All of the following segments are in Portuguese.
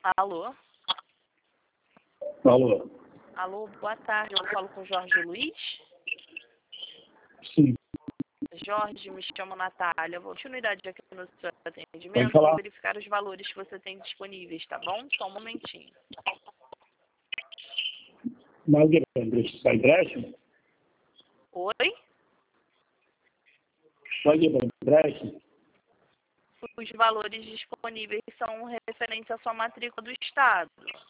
Alô? Alô? Alô, boa tarde. Eu falo com o Jorge Luiz. Sim. Jorge, me chamo Natália. Vou continuidade aqui no seu Pode atendimento. falar. Vou verificar os valores que você tem disponíveis, tá bom? Só um momentinho. Magda, está empréstimo? Oi? Magda, empréstimo? Os valores disponíveis são referentes à sua matrícula do Estado.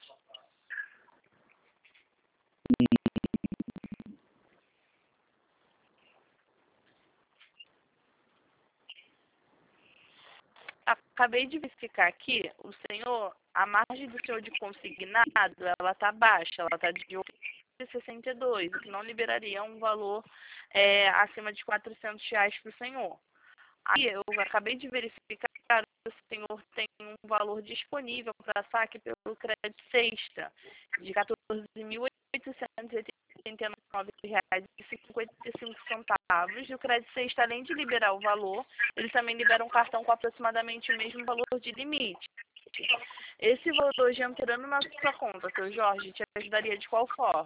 Acabei de verificar aqui, o senhor, a margem do senhor de consignado, ela está baixa, ela está de 8,62, o que não liberaria um valor acima de R$ 400 para o senhor. Aí eu acabei de verificar, o senhor tem um valor disponível para saque pelo crédito sexta, de R$ 14.889,55. E o crédito sexta, além de liberar o valor, ele também libera um cartão com aproximadamente o mesmo valor de limite. Esse valor hoje entrando na sua conta, seu Jorge, te ajudaria de qual forma?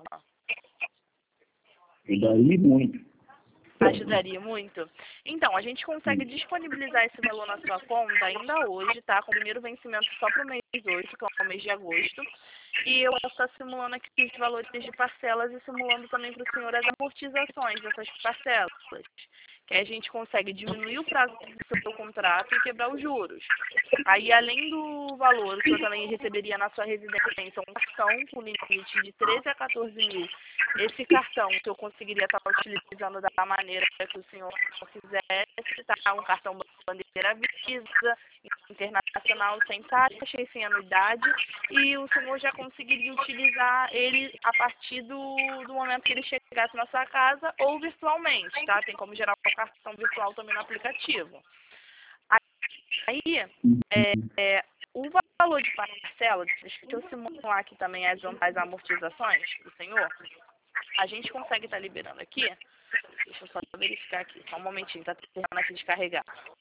Ajudaria muito. Ajudaria muito? Então, a gente consegue disponibilizar esse valor na sua conta ainda hoje, tá? Com o primeiro vencimento só para o mês 8, que é o mês de agosto. E eu posso estar simulando aqui os valores de parcelas e simulando também para o senhor as amortizações dessas parcelas. Que aí a gente consegue diminuir o prazo do seu contrato e quebrar os juros. Aí, além do valor, o senhor também receberia na sua residência um cartão com limite de 13 a 14 mil. Esse cartão que eu conseguiria estar utilizando da maneira que o senhor quisesse, tá? Um cartão bandeira Visa, internacional, sem taxa e sem anuidade. E o senhor já conseguiria utilizar ele a partir do momento que ele chegasse na sua casa ou virtualmente, tá? Tem como gerar um cartão virtual também no aplicativo. Aí, o valor de parcela, deixa eu simular aqui também as amortizações do senhor. A gente consegue estar liberando aqui. Deixa eu só verificar aqui, só um momentinho, tá terminando aqui de carregar.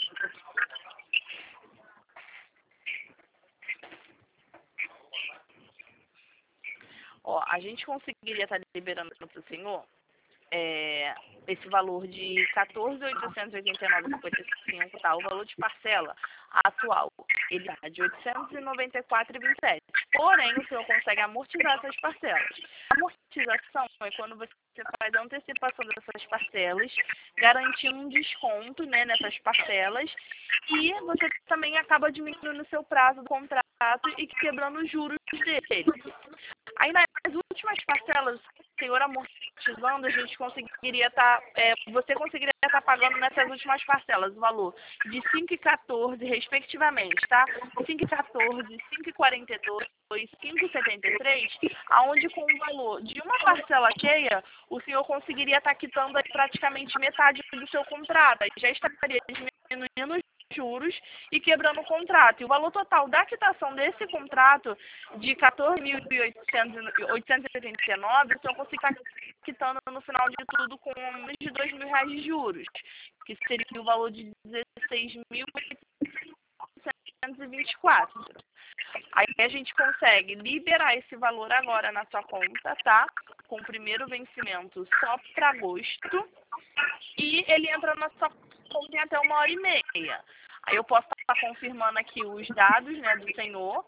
Ó, a gente conseguiria estar liberando para o senhor esse valor de R$ 14.889,55, tá? O valor de parcela atual, ele é de R$ 894,27. Porém, o senhor consegue amortizar essas parcelas. A amortização é quando você faz a antecipação dessas parcelas, garantindo um desconto, né, nessas parcelas, e você também acaba diminuindo o seu prazo do contrato e quebrando os juros dele. Aí, nas últimas parcelas, o senhor amortizando, a gente conseguiria estar, você conseguiria estar pagando nessas últimas parcelas o valor de 5,14, respectivamente, tá? 5,14, 5,42, 5,73, aonde com o valor de uma parcela cheia, o senhor conseguiria estar quitando aí praticamente metade do seu contrato. Aí já estaria diminuindo os juros e quebrando o contrato. E o valor total da quitação desse contrato de R$ 14.889, o senhor consegue estar quitando no final de tudo com menos de R$ 2.000 de juros, que seria o valor de R$ 16.824. Aí a gente consegue liberar esse valor agora na sua conta, tá? Com o primeiro vencimento só para agosto. E ele entra na sua conta em até 1h30. Aí eu posso estar confirmando aqui os dados, né, do senhor.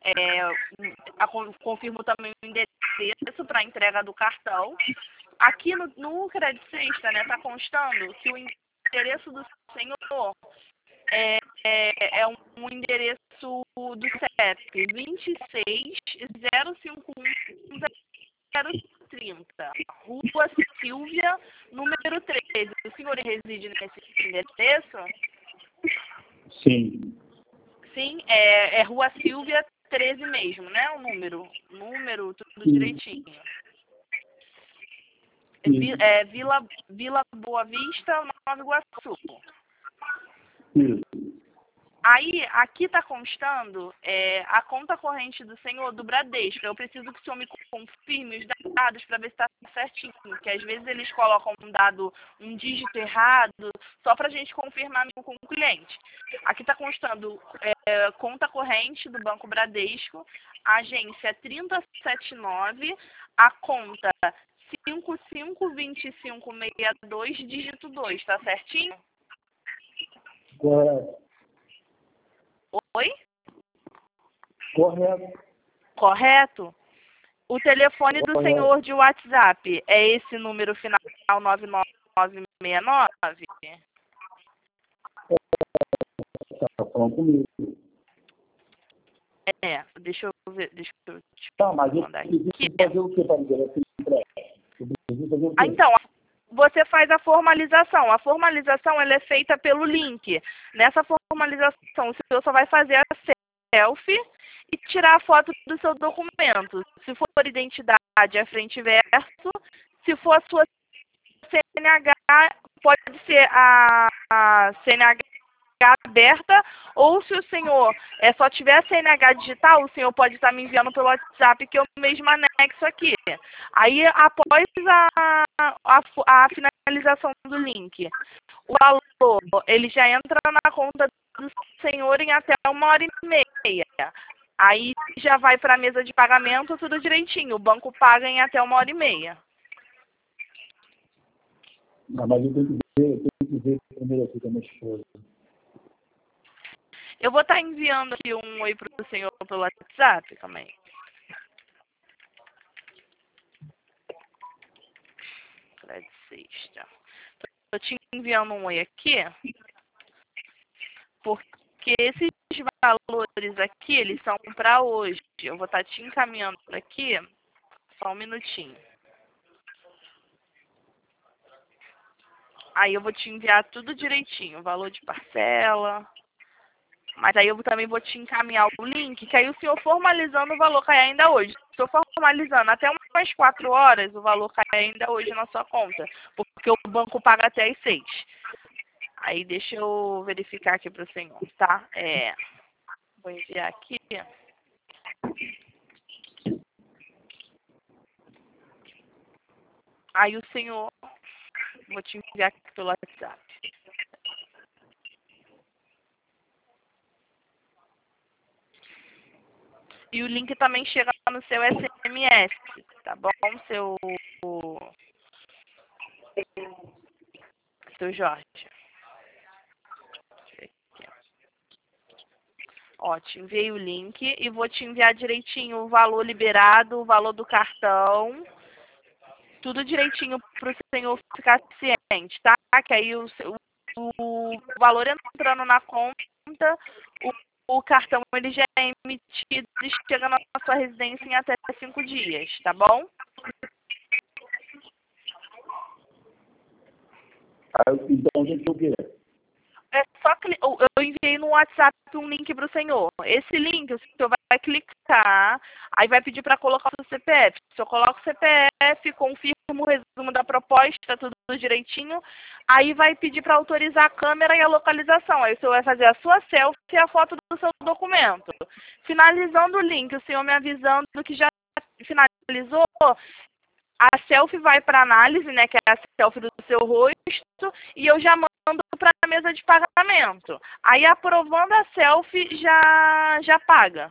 Confirmo também o endereço para entrega do cartão. Aqui no Crédito Sexta, né, está constando que o endereço do senhor é um endereço do CEP 26.051.030, Rua Silvia, número 13. O senhor reside nesse endereço? Sim. Sim, é Rua Silvia 13 mesmo, né? O número tudo direitinho. Vila Boa Vista, Nova Iguaçu. Isso. Aí, aqui está constando a conta corrente do senhor do Bradesco. Eu preciso que o senhor me confirme os dados para ver se está certinho, porque às vezes eles colocam um dígito errado, só para a gente confirmar com o cliente. Aqui está constando conta corrente do Banco Bradesco, a agência 3079, a conta 552562, dígito 2, tá certinho? Correto. Oi? Correto. Correto? O telefone do Correto. senhor de WhatsApp é esse número final 9969? Tá falando comigo. Deixa eu ver, deixa eu te Tá, mas eu mandar preciso aqui. fazer o que para liberar esse empréstimo? Eu preciso fazer o quê? Então, você faz a formalização. A formalização ela é feita pelo link. Nessa formalização, o senhor só vai fazer a selfie e tirar a foto do seu documento. Se for identidade, é frente e verso. Se for a sua CNH, pode ser a CNH aberta, ou se o senhor só tiver a CNH digital, o senhor pode estar me enviando pelo WhatsApp, que eu mesmo anexo aqui. Aí, após a finalização do link, o valor, ele já entra na conta do senhor em até 1h30. Aí já vai para a mesa de pagamento, tudo direitinho. O banco paga em até 1h30. Não, mas eu tenho que ver primeiro aqui com a minha esposa. Eu vou estar enviando aqui um oi para o senhor pelo WhatsApp também. Sexta. Estou te enviando um oi aqui, porque esses valores aqui, eles são para hoje. Eu vou estar te encaminhando aqui, só um minutinho. Aí eu vou te enviar tudo direitinho, o valor de parcela. Mas aí eu também vou te encaminhar o link, que aí o senhor formalizando o valor cai ainda hoje. Se eu formalizando até umas 4 horas, o valor cai ainda hoje na sua conta. Porque o banco paga até às 6. Aí deixa eu verificar aqui para o senhor, tá? Vou enviar aqui. Aí o senhor, vou te enviar aqui pelo WhatsApp. E o link também chega no seu SMS, tá bom? Seu Jorge. Ó, te enviei o link e vou te enviar direitinho o valor liberado, o valor do cartão, tudo direitinho para o senhor ficar ciente, tá? Que aí o valor entrando na conta, o cartão ele já é emitido e chega na sua residência em até 5 dias, tá bom? Então, a gente o quê? É só eu enviei no WhatsApp um link para o senhor. Esse link o senhor vai clicar, aí vai pedir para colocar o CPF. Se eu coloco o CPF, confirmo o resumo da proposta, tudo direitinho, aí vai pedir para autorizar a câmera e a localização. Aí o senhor vai fazer a sua selfie e a foto do seu documento. Finalizando o link, o senhor me avisando que já finalizou, a selfie vai para análise, né, que é a selfie do seu rosto, e eu já mando para a mesa de pagamento. Aí, aprovando a selfie, já paga.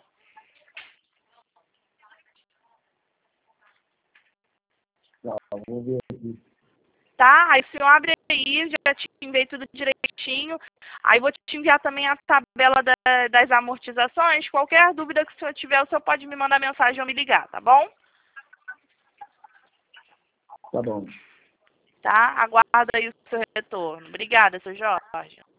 Tá, vou ver aqui. Tá? Aí o senhor abre aí, já te enviei tudo direitinho. Aí vou te enviar também a tabela das amortizações. Qualquer dúvida que o senhor tiver, o senhor pode me mandar mensagem ou me ligar, tá bom? Tá bom. Tá? Aguardo aí o seu retorno. Obrigada, seu Jorge.